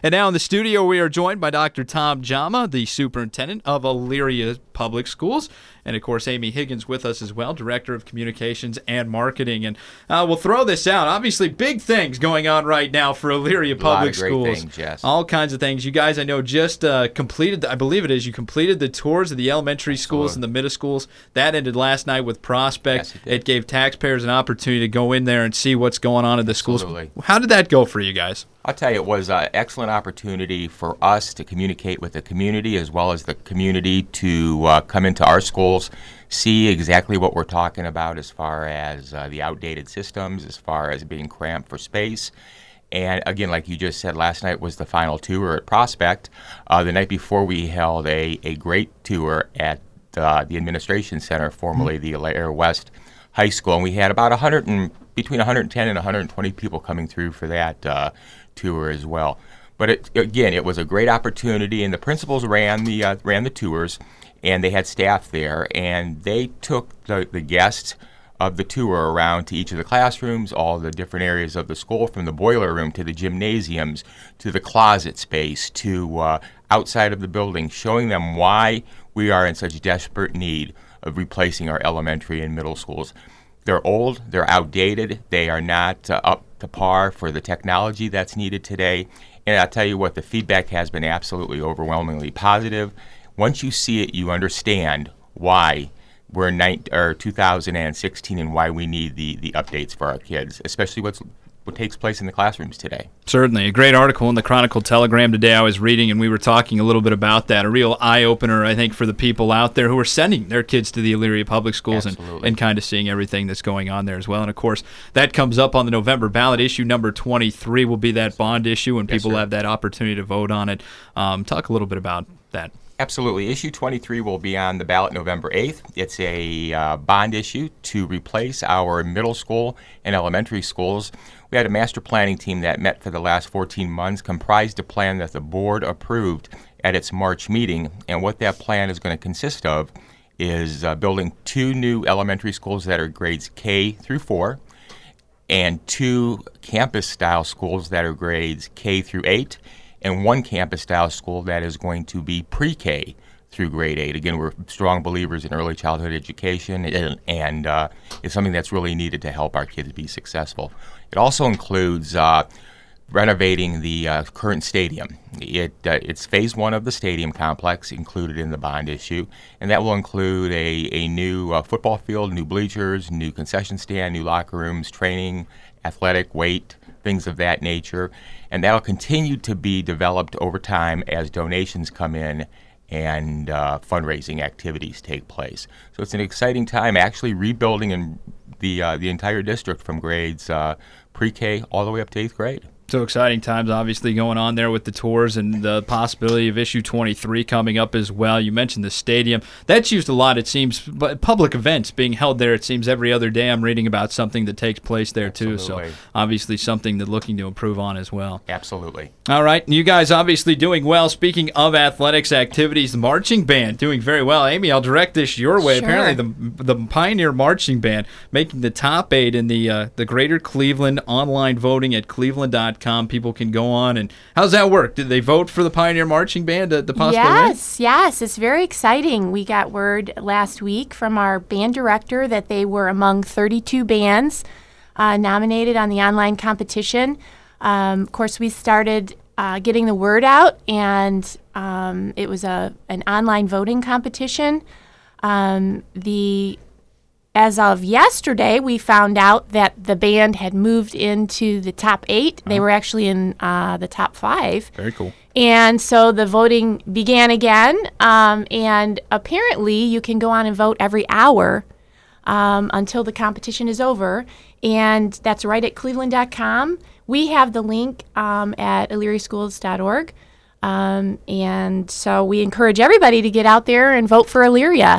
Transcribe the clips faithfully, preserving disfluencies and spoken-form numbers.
And now in the studio, we are joined by Doctor Tom Jama, the superintendent of Elyria Public Schools. And, of course, Amy Higgins with us as well, Director of Communications and Marketing. And uh, we'll throw this out. Obviously, big things going on right now for Elyria Public A lot of great Schools. Things, yes. All kinds of things. You guys, I know, just uh, completed, I believe it is, you completed the tours of the elementary schools and the middle schools. That ended last night with Prospect. Yes, it, it gave taxpayers an opportunity to go in there and see what's going on in the Absolutely. schools. How did that go for you guys? I'll tell you, it was an excellent opportunity for us to communicate with the community as well as the community to uh, come into our schools, see exactly what we're talking about as far as uh, the outdated systems, as far as being cramped for space. And again, like you just said, last night was the final tour at Prospect. Uh, the night before, we held a, a great tour at uh, the Administration Center, formerly mm-hmm. the Elyria West High School, and we had about one hundred and, between one hundred ten and one hundred twenty people coming through for that uh, tour as well. But it, again, it was a great opportunity, and the principals ran the uh, ran the tours, and they had staff there, and they took the, the guests of the tour around to each of the classrooms, all the different areas of the school, from the boiler room to the gymnasiums to the closet space to uh, outside of the building, showing them why we are in such desperate need of replacing our elementary and middle schools. They're old, they're outdated, they are not uh, up to par for the technology that's needed today. And I'll tell you what, the feedback has been absolutely overwhelmingly positive. Once you see it, you understand why we're in nine, or two thousand sixteen and why we need the, the updates for our kids, especially what's what takes place in the classrooms today. Certainly. A great article in the Chronicle Telegram today I was reading, and we were talking a little bit about that. A real eye-opener, I think, for the people out there who are sending their kids to the Elyria Public Schools and, and kind of seeing everything that's going on there as well. And, of course, that comes up on the November ballot. Issue number twenty-three will be that bond issue, and yes, people sir. have that opportunity to vote on it. Um, talk a little bit about that. Absolutely. Issue twenty-three will be on the ballot November eighth. It's a uh, bond issue to replace our middle school and elementary schools. We had a master planning team that met for the last fourteen months, comprised a plan that the board approved at its March meeting. And what that plan is going to consist of is uh, building two new elementary schools that are grades K through four and two campus-style schools that are grades K through eight, and one campus-style school that is going to be pre-K through grade eight. Again, we're strong believers in early childhood education, and, and uh, it's something that's really needed to help our kids be successful. It also includes uh, renovating the uh, current stadium. It uh, It's phase one of the stadium complex included in the bond issue, and that will include a, a new uh, football field, new bleachers, new concession stand, new locker rooms, training, athletic, weight, things of that nature. And that will continue to be developed over time as donations come in and uh, fundraising activities take place. So it's an exciting time, actually rebuilding in the uh, the entire district from grades uh, pre-K all the way up to eighth grade. So exciting times obviously going on there with the tours and the possibility of issue twenty-three coming up as well. You mentioned the stadium. That's used a lot, it seems, but public events being held there, it seems every other day I'm reading about something that takes place there too. Absolutely. So obviously something that looking to improve on as well. Absolutely. All right. You guys obviously doing well. Speaking of athletics activities, the marching band doing very well. Amy, I'll direct this your way. Sure. Apparently the the Pioneer Marching Band making the top eight in the uh, the Greater Cleveland online voting at cleveland dot com. People can go on, and how's that work? Did they vote for the Pioneer Marching Band at the possible Yes, win? yes. It's very exciting. We got word last week from our band director that they were among thirty-two bands uh, nominated on the online competition. Um, of course, we started uh, getting the word out, and um, it was a an online voting competition. Um, the As of yesterday, we found out that the band had moved into the top eight. They Oh. were actually in uh, the top five. Very cool. And so the voting began again. Um, and apparently, you can go on and vote every hour um, until the competition is over. And that's right at cleveland dot com. We have the link um, at elyria schools dot org. Um, and so we encourage everybody to get out there and vote for Elyria.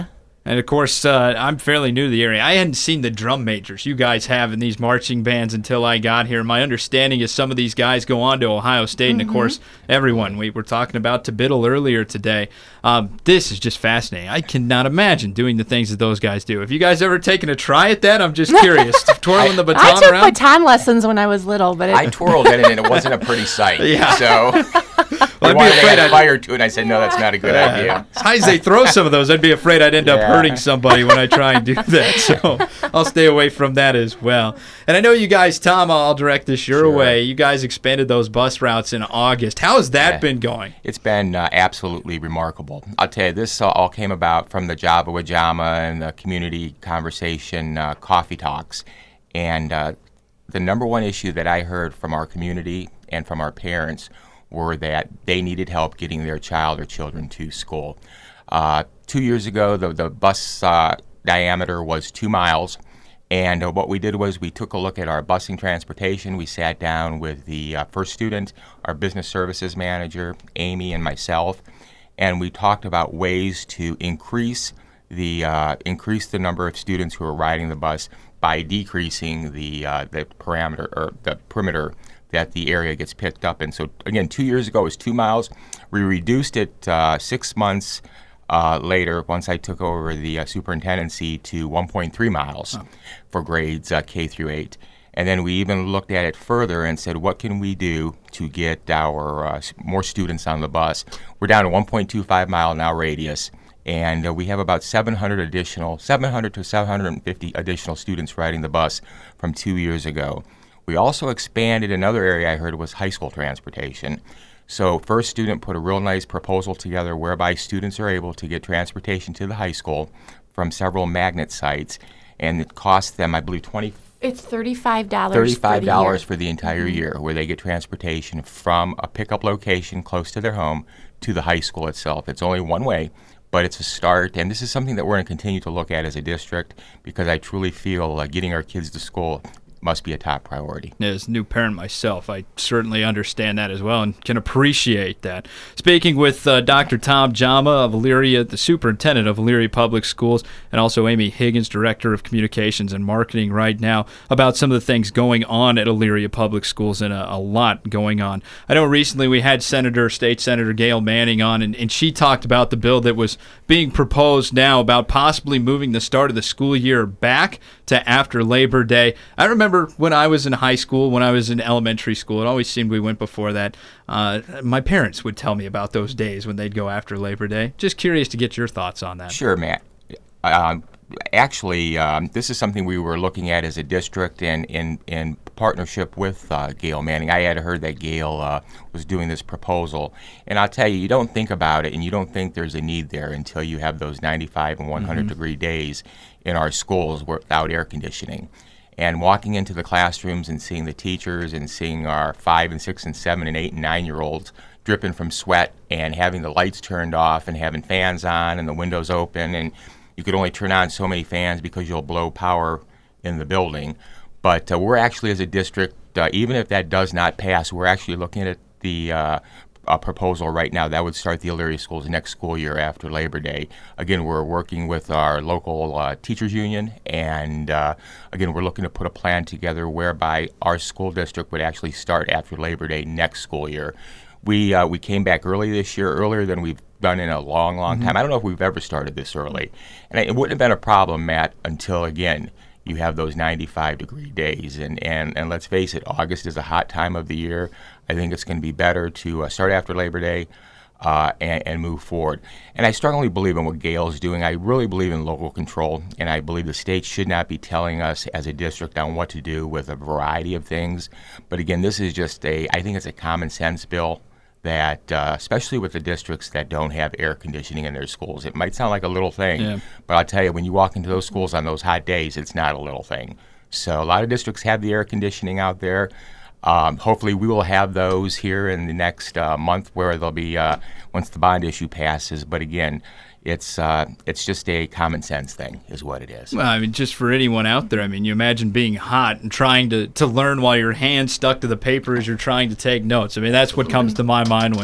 And, of course, uh, I'm fairly new to the area. I hadn't seen the drum majors you guys have in these marching bands until I got here. My understanding is some of these guys go on to Ohio State, mm-hmm. and, of course, everyone. We were talking about to Biddle earlier today. Um, this is just fascinating. I cannot imagine doing the things that those guys do. Have you guys ever taken a try at that? I'm just curious. Twirling the baton I took around? baton lessons when I was little, but it, I twirled it, and it wasn't a pretty sight. Yeah. So well, I wanted to add fire to it, and I said, no, that's not a good yeah. idea. As high as they throw some of those, I'd be afraid I'd end up Yeah. hurting somebody when I try and do that. So I'll stay away from that as well. And I know you guys, Tom, I'll direct this your Sure. way. You guys expanded those bus routes in August. How has that Yeah. been going? It's been uh, absolutely remarkable. I'll tell you, this uh, all came about from the Java Wajama and the community conversation uh, coffee talks. And uh, the number one issue that I heard from our community and from our parents were that they needed help getting their child or children to school. Uh, two years ago, the, the bus uh, diameter was two miles. And uh, what we did was we took a look at our busing transportation. We sat down with the uh, first student, our business services manager, Amy, and myself, and we talked about ways to increase the uh, increase the number of students who are riding the bus by decreasing the uh, the parameter or the perimeter that the area gets picked up in. So again, two years ago it was two miles. We reduced it uh, six months. Uh, later, once I took over the uh, superintendency, to one point three miles oh. for grades uh, K through eight. And then we even looked at it further and said, what can we do to get our uh, more students on the bus? We're down to one point two five mile now radius, and uh, we have about seven hundred additional, seven hundred to seven hundred fifty additional students riding the bus from two years ago. We also expanded another area I heard was high school transportation. So First Student put a real nice proposal together whereby students are able to get transportation to the high school from several magnet sites, and it costs them, I believe, twenty. It's thirty-five dollars. Thirty-five dollars for for the entire mm-hmm. year, where they get transportation from a pickup location close to their home to the high school itself. It's only one way, but it's a start, and this is something that we're going to continue to look at as a district, because I truly feel uh, getting our kids to school must be a top priority. As a new parent myself, I certainly understand that as well and can appreciate that. Speaking with uh, Doctor Tom Jama of Elyria, the superintendent of Elyria Public Schools, and also Amy Higgins, director of communications and marketing right now, about some of the things going on at Elyria Public Schools, and a, a lot going on. I know recently we had Senator, State Senator Gail Manning on, and, and she talked about the bill that was being proposed now about possibly moving the start of the school year back to after Labor Day. I remember when I was in high school, when I was in elementary school, it always seemed we went before that. Uh, my parents would tell me about those days when they'd go after Labor Day. Just curious to get your thoughts on that. Sure, Matt. Um, actually, um, this is something we were looking at as a district and in, in partnership with uh, Gail Manning. I had heard that Gail uh, was doing this proposal. And I'll tell you, you don't think about it and you don't think there's a need there until you have those ninety-five and one hundred mm-hmm. degree days in our schools without air conditioning. And walking into the classrooms and seeing the teachers and seeing our five and six and seven and eight and nine year olds dripping from sweat and having the lights turned off and having fans on and the windows open, and you could only turn on so many fans because you'll blow power in the building. But uh, we're actually, as a district, uh, even if that does not pass, we're actually looking at the uh, a proposal right now that would start the Elyria schools next school year after Labor Day. Again, we're working with our local uh, teachers union, and uh, again, we're looking to put a plan together whereby our school district would actually start after Labor Day next school year. We uh, we came back early this year, earlier than we've done in a long, long Mm-hmm. time. I don't know if we've ever started this early, and it wouldn't have been a problem, Matt, until again you have those ninety-five degree days, and, and, and let's face it, August is a hot time of the year. I think it's going to be better to uh, start after Labor Day uh, and, and move forward. And I strongly believe in what Gail's doing. I really believe in local control, and I believe the state should not be telling us as a district on what to do with a variety of things. But again, this is just a, I think it's a common sense bill that, uh, especially with the districts that don't have air conditioning in their schools. It might sound like a little thing, yeah. but I'll tell you, when you walk into those schools on those hot days, it's not a little thing. So a lot of districts have the air conditioning out there. Um, hopefully we will have those here in the next uh, month, where they'll be, uh, once the bond issue passes. But again, it's uh, it's just a common sense thing is what it is. Well, I mean, just for anyone out there, I mean, you imagine being hot and trying to, to learn while your hand stuck to the paper as you're trying to take notes. I mean, that's what comes to my mind when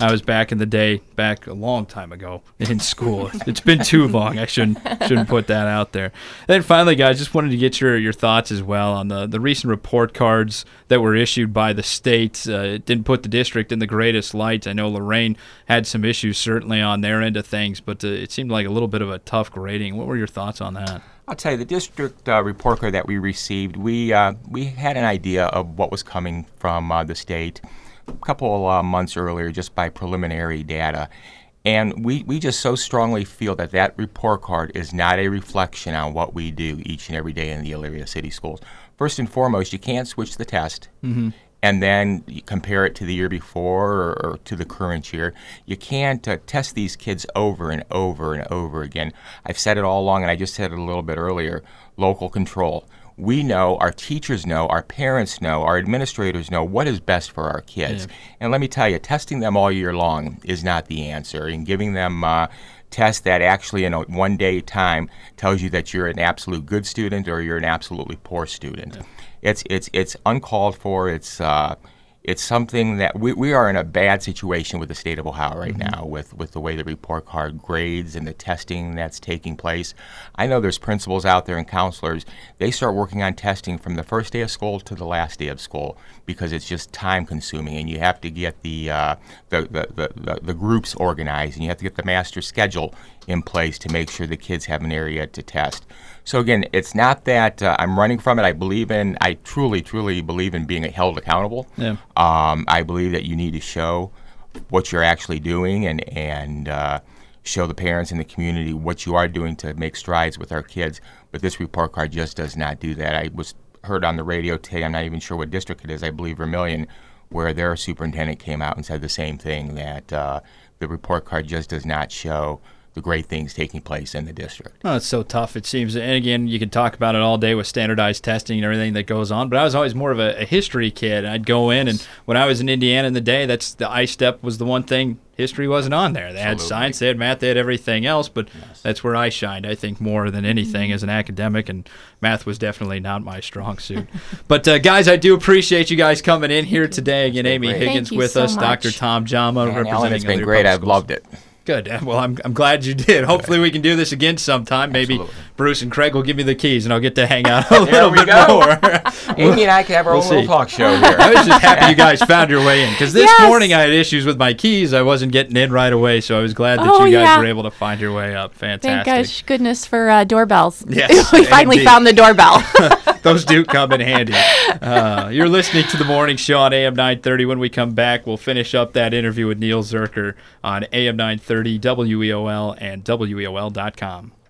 I was back in the day, back a long time ago in school. It's been too long. I shouldn't shouldn't put that out there. And then finally, guys, just wanted to get your, your thoughts as well on the, the recent report cards that were issued by the state. Uh, it didn't put the district in the greatest light. I know Lorain had some issues certainly on their end of things, but uh, it seemed like a little bit of a tough grading. What were your thoughts on that? I'll tell you, the district uh, report card that we received, we uh, we had an idea of what was coming from uh, the state a couple uh, months earlier just by preliminary data. And we, we just so strongly feel that that report card is not a reflection on what we do each and every day in the Elyria City Schools. First and foremost, you can't switch the test. Mm-hmm. And then you compare it to the year before or, or to the current year. You can't uh, test these kids over and over and over again. I've said it all along, and I just said it a little bit earlier, local control. We know, our teachers know, our parents know, our administrators know what is best for our kids. Yeah. And let me tell you, testing them all year long is not the answer. And giving them uh, tests that actually in a one-day time tells you that you're an absolute good student or you're an absolutely poor student. Yeah. It's it's it's uncalled for. It's uh, it's something that we, we are in a bad situation with the state of Ohio right mm-hmm. now with, with the way the report card grades and the testing that's taking place. I know there's principals out there and counselors. They start working on testing from the first day of school to the last day of school because it's just time consuming, and you have to get the uh, the, the, the, the the groups organized, and you have to get the master schedule in place to make sure the kids have an area to test. So again, it's not that uh, I'm running from it. I believe in, I truly, truly believe in being held accountable. Yeah. Um, I believe that you need to show what you're actually doing and, and uh, show the parents and the community what you are doing to make strides with our kids. But this report card just does not do that. I was heard on the radio today, I'm not even sure what district it is, I believe Vermillion, where their superintendent came out and said the same thing, that uh, the report card just does not show the great things taking place in the district. Oh, it's so tough, it seems. And again, you can talk about it all day with standardized testing and everything that goes on, but I was always more of a, a history kid. I'd go in, and when I was in Indiana in the day, that's the I STEP was the one thing. History wasn't on there. They Absolutely. had science, they had math, they had everything else, but yes. that's where I shined, I think, more than anything mm-hmm. as an academic, and math was definitely not my strong suit. But, uh, guys, I do appreciate you guys coming in here today. Again, Amy great. Higgins with so us, much. Doctor Tom Jama, Man, representing Ellen, it's been Elyria great. I've Schools. loved it. Good. Well, I'm I'm glad you did. Hopefully we can do this again sometime. Maybe Absolutely. Bruce and Craig will give me the keys, and I'll get to hang out a There little we bit go. more. Amy and I can have our We'll own little see. talk show here. I was just happy you guys found your way in, because this Yes. morning I had issues with my keys. I wasn't getting in right away, so I was glad that Oh, you guys yeah. were able to find your way up. Thank Fantastic. gosh, goodness for uh, doorbells. Yes, we finally indeed. found the doorbell. Those do come in handy. Uh, you're listening to the morning show on A M nine thirty. When we come back, we'll finish up that interview with Neil Zerker on A M nine thirty, W E O L, and W E O L dot com.